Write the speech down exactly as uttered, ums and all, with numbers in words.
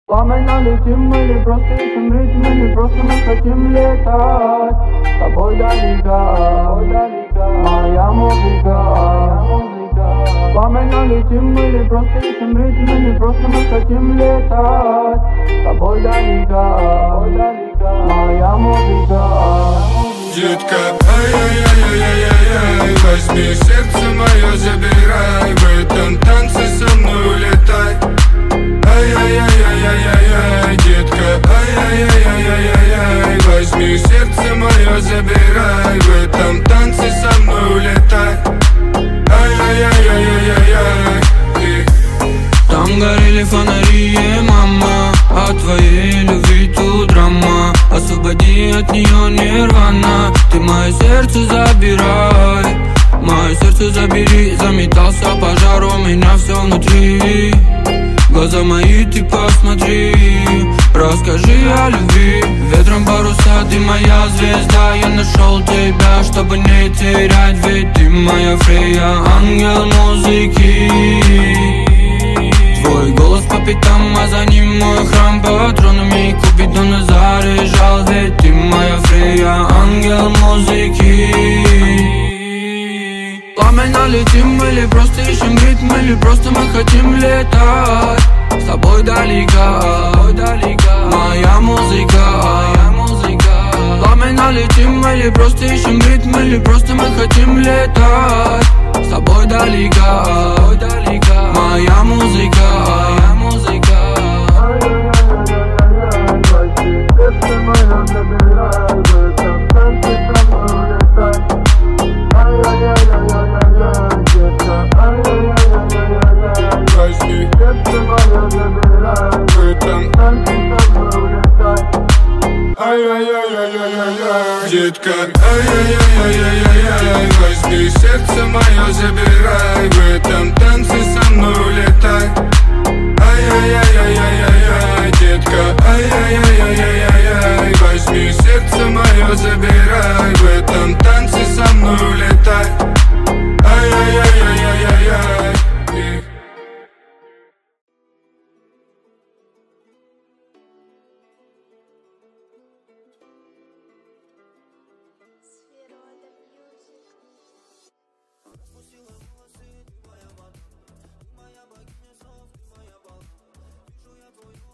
Пламенно летим или просто ищем ритм, или просто мы хотим летать. С тобой далеко, моя музыка. Пламенно летим или просто ищем ритм, или просто мы хотим летать. С тобой далеко, моя музыка. Детка, ай-яй-яй-яй-яй-яй, возьми сердце мое, забирай, в этом танце со мной улетай. Ай-яй-яй-яй-яй-яй, детка, ай-яй-яй-яй-яй-яй, возьми сердце мое, забирай, в этом танце со мной улетай. Ай-яй-яй-яй-яй-яй. Там горели фонари, мама, а твоей любви тут драма. Освободи от нее нирвана, ты мое сердце забирай. Мое сердце забери, заметался пожар, у меня все внутри. Глаза мои ты посмотри, расскажи о любви. Ветром паруса, ты моя звезда. Я нашел тебя, чтобы не терять, ведь ты моя фрея, ангел музыки. Твой голос по пятам, а за ним мой храм. Патронами Купидона заряжал, ведь ты моя фрея, ангел музыки. Пламенно летим или просто ищем ритм, или просто мы хотим летать. С тобой далеко, моя музыка. Пламенно летим или просто ищем ритм, или просто мы хотим летать. С тобой далеко, моя музыка. Детка, ай-яй-яй-яй-яй-яй, возьми сердце мое, забирай, в этом танце со мной улетай. Ай-яй-яй-яй-яй-яй, детка, ай-яй-яй-яй-яй-яй, возьми сердце мое, забирай, в этом танце со мной улетай. Ай-яй-яй-яй-яй-яй. Распустила волосы, ты моя вода, ты моя богиня слов, ты моя балда. Вижу я твою